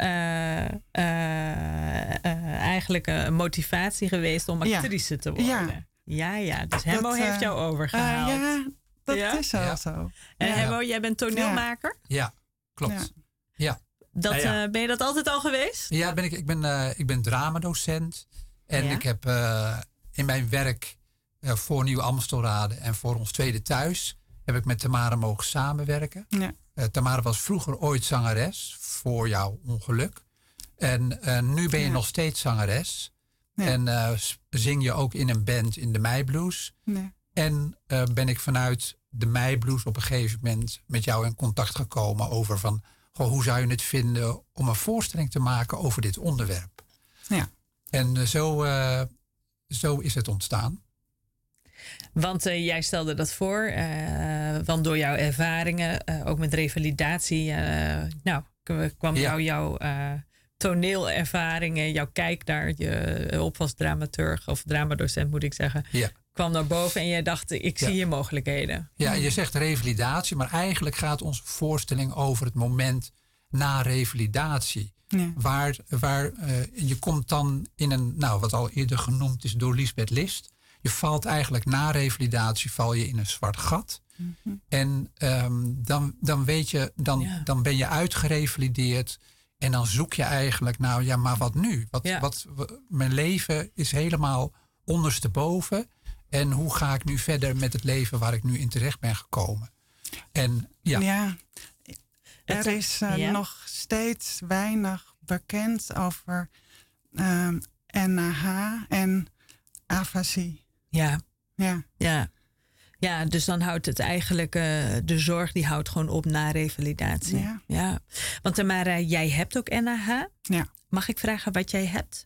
eigenlijk een motivatie geweest om actrice te worden. Ja. Dus Hemmo heeft jou overgehaald. Dat is wel zo. En Hemmo, jij bent toneelmaker? Ja, klopt. Ja. Ben je dat altijd al geweest? Ja, ik ben dramadocent. En ik heb in mijn werk voor Nieuw Amstelrade en voor ons tweede thuis heb ik met Tamara mogen samenwerken. Ja. Tamara was vroeger ooit zangeres voor jouw ongeluk. En nu ben je nog steeds zangeres. Ja. En zing je ook in een band in de Meiblues. Ja. En ben ik vanuit de Meiblues op een gegeven moment met jou in contact gekomen over van hoe zou je het vinden om een voorstelling te maken over dit onderwerp. Ja. En zo is het ontstaan. Want jij stelde dat voor, want door jouw ervaringen, ook met revalidatie, kwam jouw toneelervaringen, jouw kijk naar je op als dramaturg of dramadocent moet ik zeggen, kwam naar boven en jij dacht, ik zie hier mogelijkheden. Ja, je zegt revalidatie, maar eigenlijk gaat onze voorstelling over het moment na revalidatie. Ja. Waar je komt dan in een, wat al eerder genoemd is door Liesbeth List. Je valt eigenlijk na revalidatie val je in een zwart gat. Mm-hmm. En dan weet je, dan ben je uitgerevalideerd. En dan zoek je eigenlijk, maar wat nu? Mijn leven is helemaal ondersteboven. En hoe ga ik nu verder met het leven waar ik nu in terecht ben gekomen? En er is nog steeds weinig bekend over NAH en afasie. Ja, dus dan houdt het eigenlijk, de zorg die houdt gewoon op na revalidatie. Ja. Want Tamara, jij hebt ook NAH. Ja. Mag ik vragen wat jij hebt?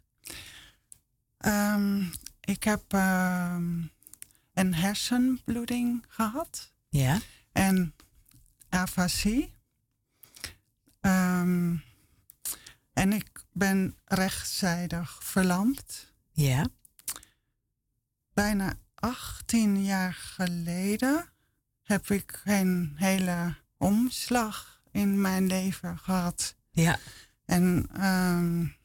Ik heb een hersenbloeding gehad. Ja. En afasie. En ik ben rechtszijdig verlamd. Ja. Bijna 18 jaar geleden heb ik een hele omslag in mijn leven gehad. Ja. En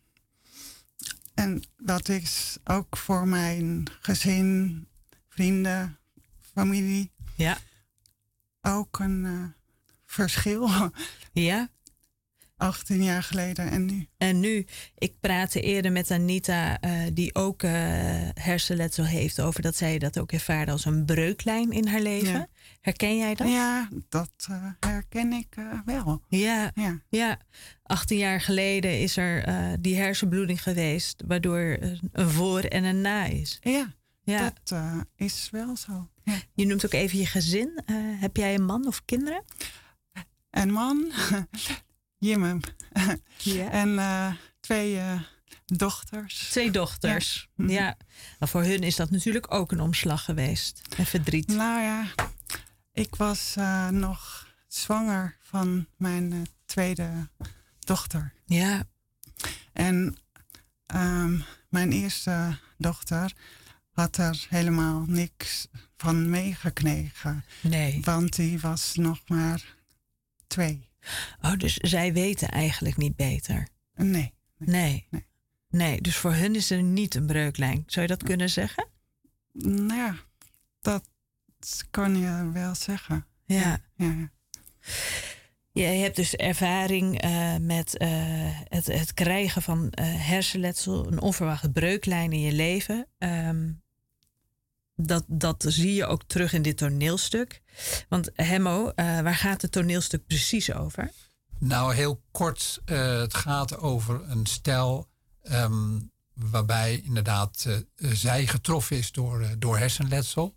dat is ook voor mijn gezin, vrienden, familie ook een verschil. Ja. 18 jaar geleden en nu. En nu, ik praatte eerder met Anita, die ook hersenletsel heeft, over dat zij dat ook ervaarde als een breuklijn in haar leven. Ja. Herken jij dat? Ja, dat herken ik wel. Ja. 18 jaar geleden is er die hersenbloeding geweest, waardoor een voor en een na is. Ja. Dat is wel zo. Ja. Je noemt ook even je gezin. Heb jij een man of kinderen? Een man, Jim. Ja. En 2 dochters. 2 dochters. Ja. Nou, voor hun is dat natuurlijk ook een omslag geweest. En verdriet. Nou ja, ik was nog zwanger van mijn tweede dochter. Ja. En mijn eerste dochter had er helemaal niks van meegekregen. Nee. Want die was nog maar 2. Oh, dus zij weten eigenlijk niet beter? Nee, dus voor hun is er niet een breuklijn. Zou je dat kunnen zeggen? Nou ja, dat kan je wel zeggen. Ja. Ja. Je hebt dus ervaring met het krijgen van hersenletsel, een onverwachte breuklijn in je leven. Dat zie je ook terug in dit toneelstuk. Want Hemmo, waar gaat het toneelstuk precies over? Nou, heel kort. Het gaat over een stel waarbij inderdaad zij getroffen is door hersenletsel.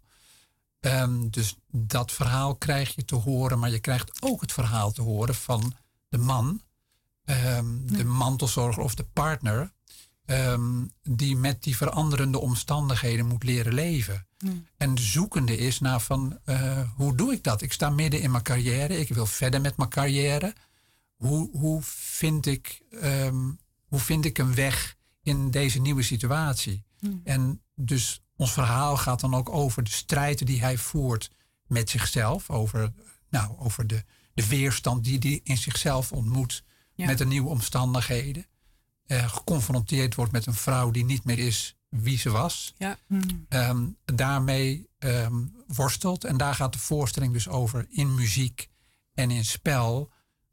Dus dat verhaal krijg je te horen, maar je krijgt ook het verhaal te horen van de man, de mantelzorger of de partner, die met die veranderende omstandigheden moet leren leven. En zoekende is naar van, hoe doe ik dat? Ik sta midden in mijn carrière, ik wil verder met mijn carrière. Hoe vind ik een weg in deze nieuwe situatie? En dus ons verhaal gaat dan ook over de strijd die hij voert met zichzelf. Over de weerstand die hij in zichzelf ontmoet met de nieuwe omstandigheden. Geconfronteerd wordt met een vrouw die niet meer is wie ze was. Ja. Daarmee worstelt. En daar gaat de voorstelling dus over in muziek en in spel.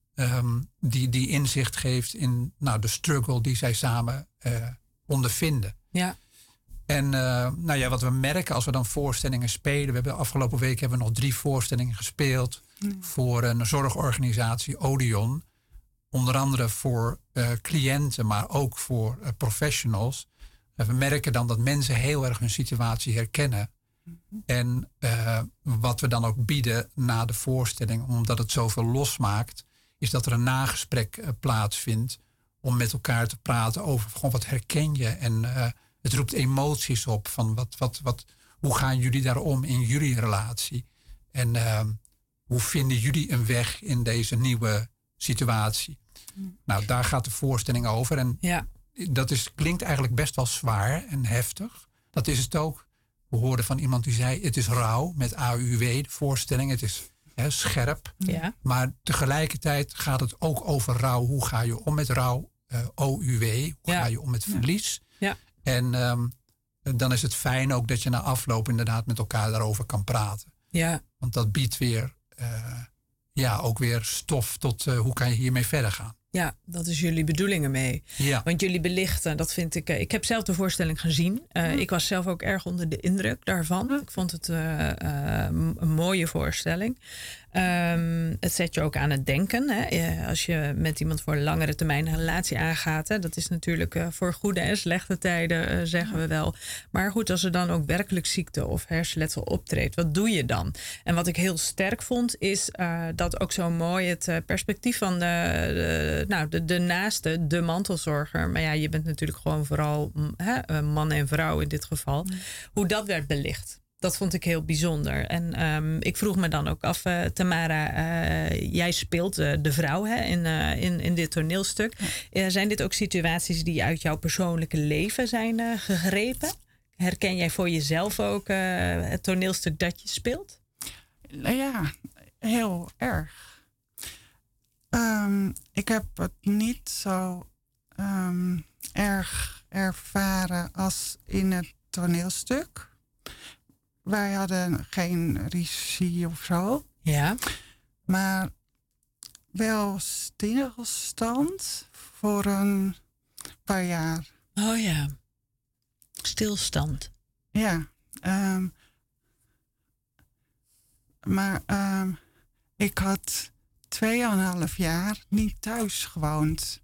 Die inzicht geeft in de struggle die zij samen ondervinden. Ja. En wat we merken als we dan voorstellingen spelen. Afgelopen week hebben we nog 3 voorstellingen gespeeld. Voor een zorgorganisatie Odeon. Onder andere voor cliënten, maar ook voor professionals. We merken dan dat mensen heel erg hun situatie herkennen. En wat we dan ook bieden na de voorstelling, omdat het zoveel losmaakt, is dat er een nagesprek plaatsvindt om met elkaar te praten over gewoon wat herken je. En het roept emoties op van hoe gaan jullie daar om in jullie relatie? En hoe vinden jullie een weg in deze nieuwe situatie? Nou, daar gaat de voorstelling over. En dat klinkt eigenlijk best wel zwaar en heftig. Dat is het ook. We hoorden van iemand die zei, het is rauw met AUW, de voorstelling. Het is scherp. Ja. Maar tegelijkertijd gaat het ook over rouw. Hoe ga je om met rouw? OUW, hoe ga je om met verlies? Ja. En dan is het fijn ook dat je na afloop inderdaad met elkaar daarover kan praten. Ja. Want dat biedt weer, ook weer stof tot hoe kan je hiermee verder gaan. Ja, dat is jullie bedoeling ermee. Ja. Want jullie belichten, dat vind ik... ik heb zelf de voorstelling gezien. Ik was zelf ook erg onder de indruk daarvan. Ik vond het een mooie voorstelling. Het zet je ook aan het denken. Hè? Als je met iemand voor een langere termijn een relatie aangaat. Hè? Dat is natuurlijk voor goede en slechte tijden, zeggen we wel. Maar goed, als er dan ook werkelijk ziekte of hersenletsel optreedt, wat doe je dan? En wat ik heel sterk vond, is dat ook zo mooi het perspectief van de naaste, de mantelzorger. Maar ja, je bent natuurlijk gewoon vooral man en vrouw in dit geval. Hoe dat werd belicht. Dat vond ik heel bijzonder. En ik vroeg me dan ook af, Tamara, jij speelt de vrouw in dit toneelstuk. Zijn dit ook situaties die uit jouw persoonlijke leven zijn gegrepen? Herken jij voor jezelf ook het toneelstuk dat je speelt? Ja, heel erg. Ik heb het niet zo erg ervaren als in het toneelstuk. Wij hadden geen regie of zo. Ja. Maar wel stilstand voor een paar jaar. Oh ja, stilstand. Ja, maar ik had 2,5 jaar niet thuis gewoond.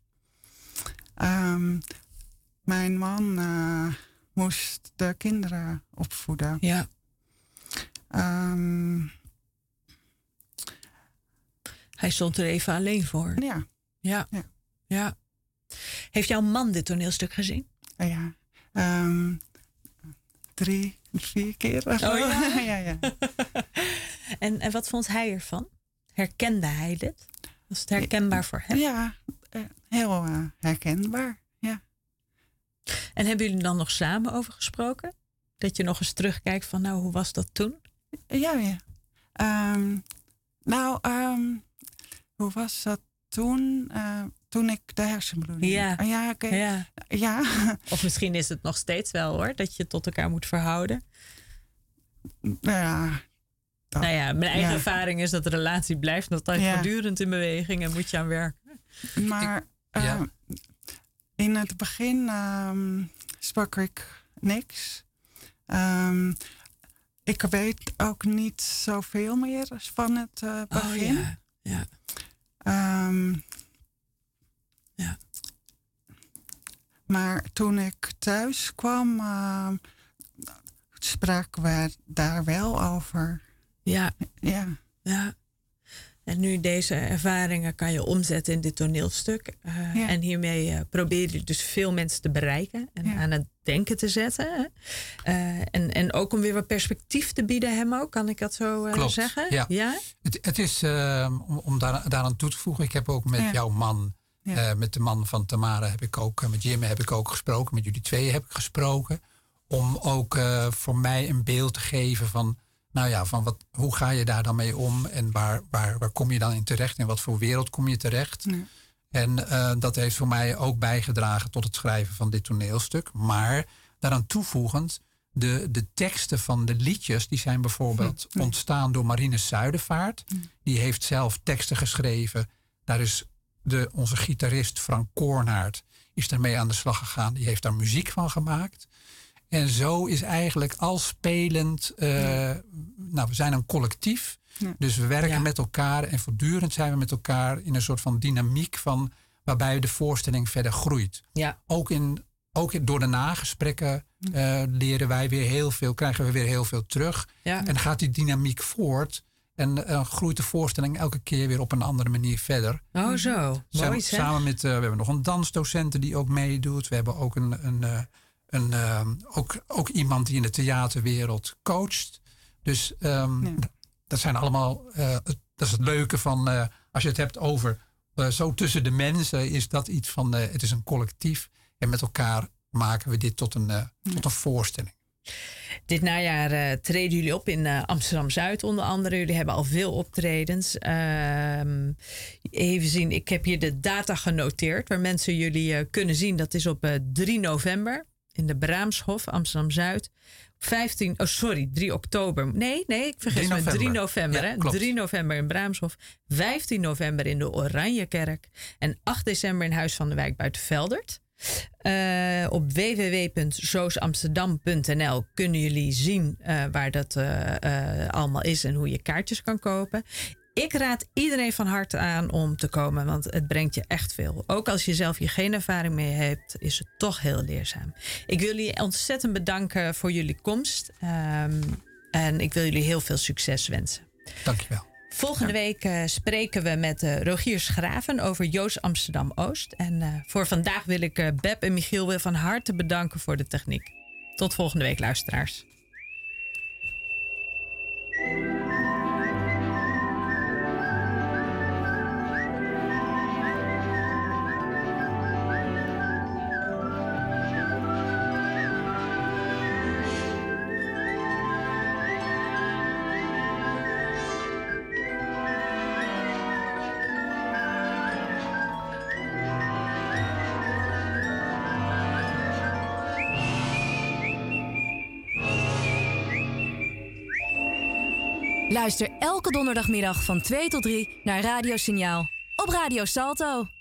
Mijn man moest de kinderen opvoeden. Ja. Hij stond er even alleen voor. Ja. Ja. Ja. Heeft jouw man dit toneelstuk gezien? Ja. 3, 4 keer. Oh ja? ja. En wat vond hij ervan? Herkende hij dit? Was het herkenbaar voor hem? Ja, heel herkenbaar. Ja. En hebben jullie dan nog samen over gesproken? Dat je nog eens terugkijkt van, nou, hoe was dat toen? Ja. Hoe was dat toen? Toen ik de hersenbloeding... Ja. Okay. Ja. Of misschien is het nog steeds wel, hoor. Dat je tot elkaar moet verhouden. Ja. Nou ja, mijn eigen ervaring is dat de relatie blijft altijd voortdurend in beweging en moet je aan werken. Maar in het begin sprak ik niks. Ik weet ook niet zoveel meer van het begin. Oh, ja. Maar toen ik thuis kwam, spraken we daar wel over. Ja. Ja. En nu deze ervaringen kan je omzetten in dit toneelstuk. En hiermee probeer je dus veel mensen te bereiken en aan het denken te zetten. En ook om weer wat perspectief te bieden hem ook, kan ik dat zo zeggen? Ja. Het is, om daaraan toe te voegen, ik heb ook met jouw man, met de man van Tamara heb ik ook, met Jim heb ik ook gesproken, met jullie twee heb ik gesproken. Om ook voor mij een beeld te geven van, nou ja, van hoe ga je daar dan mee om en waar kom je dan in terecht? In wat voor wereld kom je terecht? Ja. En dat heeft voor mij ook bijgedragen tot het schrijven van dit toneelstuk. Maar daaraan toevoegend, de teksten van de liedjes, die zijn bijvoorbeeld ontstaan door Marinus Zuidervaart. Die heeft zelf teksten geschreven. Daar is onze gitarist Frank Koornaert is daarmee aan de slag gegaan. Die heeft daar muziek van gemaakt. En zo is eigenlijk al spelend... we zijn een collectief. Ja. Dus we werken met elkaar. En voortdurend zijn we met elkaar in een soort van dynamiek van... waarbij de voorstelling verder groeit. Ja. Ook door de nagesprekken leren wij weer heel veel... krijgen we weer heel veel terug. Ja. En gaat die dynamiek voort... En groeit de voorstelling elke keer weer op een andere manier verder. Oh zo, mooi zeg. Samen met... we hebben nog een dansdocent die ook meedoet. We hebben ook ook iemand die in de theaterwereld coacht. Dus dat zijn allemaal... dat is het leuke van... als je het hebt over... zo tussen de mensen is dat iets van... het is een collectief. En met elkaar maken we dit tot een voorstelling. Dit najaar treden jullie op in Amsterdam-Zuid onder andere. Jullie hebben al veel optredens. Even zien, ik heb hier de data genoteerd... waar mensen jullie kunnen zien. Dat is op 3 november in de Braamshof, Amsterdam-Zuid. 3 oktober. Nee, ik vergis me. 3 november. Ja, 3 november in Braamshof. 15 november in de Oranjekerk. En 8 december in Huis van de Wijk Buitenveldert. Op www.zoosamsterdam.nl kunnen jullie zien waar dat allemaal is en hoe je kaartjes kan kopen. Ik raad iedereen van harte aan om te komen, want het brengt je echt veel. Ook als je zelf hier geen ervaring mee hebt, is het toch heel leerzaam. Ik wil jullie ontzettend bedanken voor jullie komst. En ik wil jullie heel veel succes wensen. Dankjewel. Volgende week spreken we met Rogier Schraven over Joost Amsterdam-Oost. En voor vandaag wil ik Beb en Michiel weer van harte bedanken voor de techniek. Tot volgende week, luisteraars. Luister elke donderdagmiddag van 2 tot 3 naar Radio Signaal op op Radio Salto.